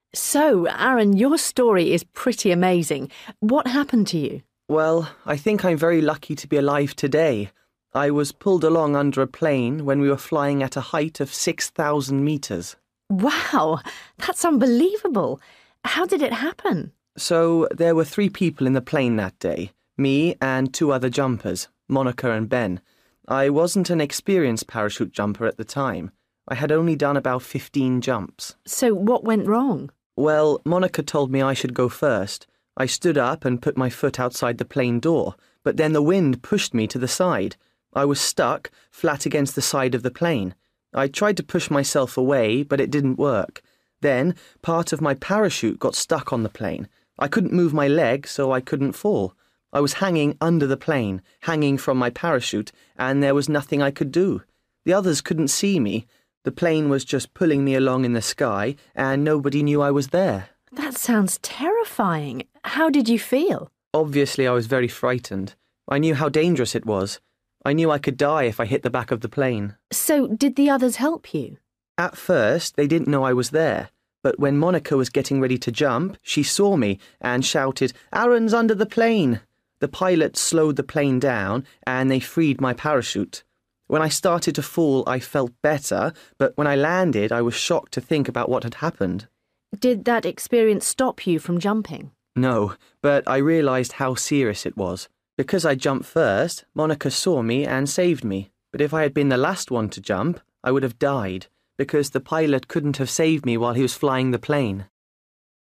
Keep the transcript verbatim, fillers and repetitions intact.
So, Aaron, your story is pretty amazing. What happened to you? Well, I think I'm very lucky to be alive today. I was pulled along under a plane when we were flying at a height of six thousand metres. Wow, that's unbelievable. How did it happen? So, there were three people in the plane that day, me and two other jumpers, Monica and Ben. I wasn't an experienced parachute jumper at the time. I had only done about fifteen jumps. So, what went wrong? Well, Monica told me I should go first. I stood up and put my foot outside the plane door, but then the wind pushed me to the side. I was stuck, flat against the side of the plane. I tried to push myself away, but it didn't work. Then, part of my parachute got stuck on the plane. I couldn't move my leg, so I couldn't fall. I was hanging under the plane, hanging from my parachute, and there was nothing I could do. The others couldn't see me. The plane was just pulling me along in the sky, and nobody knew I was there. That sounds terrifying. How did you feel? Obviously, I was very frightened. I knew how dangerous it was. I knew I could die if I hit the back of the plane. So, did the others help you? At first, they didn't know I was there. But when Monica was getting ready to jump, she saw me and shouted, "Aaron's under the plane!" The pilot slowed the plane down, and they freed my parachute. When I started to fall, I felt better, but when I landed, I was shocked to think about what had happened. Did that experience stop you from jumping? No, but I realised how serious it was. Because I jumped first, Monica saw me and saved me. But if I had been the last one to jump, I would have died, because the pilot couldn't have saved me while he was flying the plane.